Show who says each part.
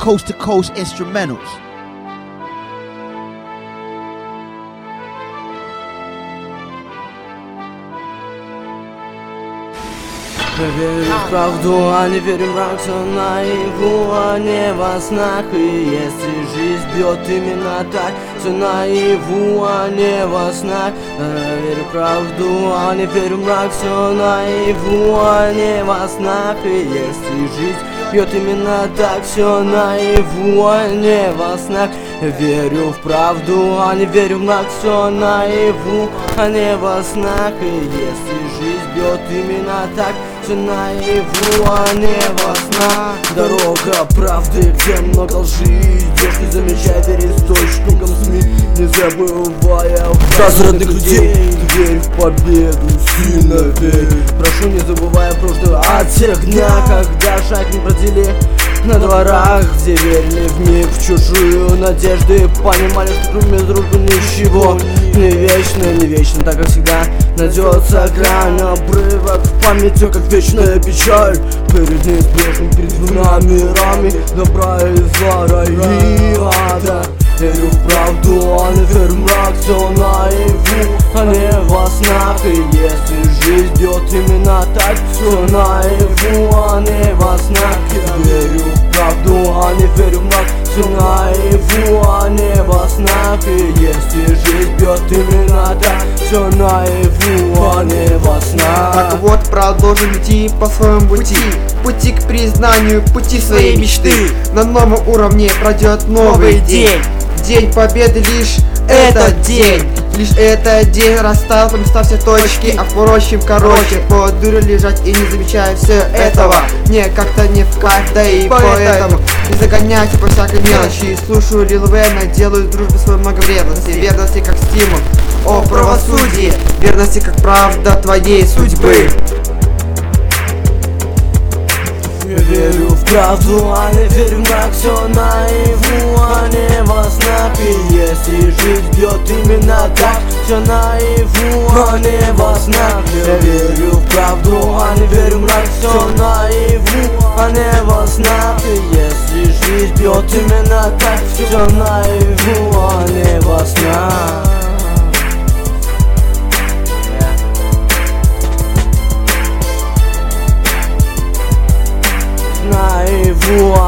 Speaker 1: coast to coast instrumentals.
Speaker 2: Я верю в правду, а не верю в мрак, все наяву, а не во снах. И если жизнь бьет именно так, все наяву, а не во снах. Я верю в правду, а не верю в мрак, все наяву, а не во снах. И если жизнь бьет именно так, все наяву, а не во снах. Я верю в правду, а не верю в мрак, все наяву, а не во снах. И если жизнь бьет именно так, все наяву, а не во снах. Дорога правды, где много лжи, идешь, не замечая пересточником СМИ, не забывая разрядных людей. Верь в победу, сильно верь. Прошу, не забывая прошлое от тех дня, когда шаг не бродили на дворах, где верили в миг, в чужую надежду и понимали, что кроме дружбы ничего не вечно, не вечно, так как всегда найдется грань, обрывок в памяти, как вечная печаль перед неизбежным, перед двумя мирами добра и зла, рая и ада. Верю в правду, а не верю в мрак, все наяву, а не во снах. И если жизнь бьет именно так, все наяву, а не во снах. Я верю в правду, а не верю в мрак, все наяву, а не во снах. И если жизнь бьет именно так, все наяву, а не во снах.
Speaker 3: Так вот, продолжим идти по своему пути, пути к признанию, пути своей мечты. На новом уровне пройдет новый день, день победы, лишь этот день. Лишь этот день расставил по местам все точки, а впрочем, короче, по дуре лежать и не замечая все этого. Мне как-то не в кайф, да и поэтому не загоняйся по всякой мелочи. Слушаю Лил Вейна, делаю дружбы свою много вредности, верности как стимул, о правосудии, верности как правда твоей судьбы.
Speaker 2: Я верю в правду, а не верю в мрак, все наяву, а не во снах. И если жизнь бьет именно так, все наяву, а не во снах. Я верю в правду, а не верю в мрак, все наяву, а не во снах. И если жизнь бьет именно так, все наяву, а не во снах. Наяву,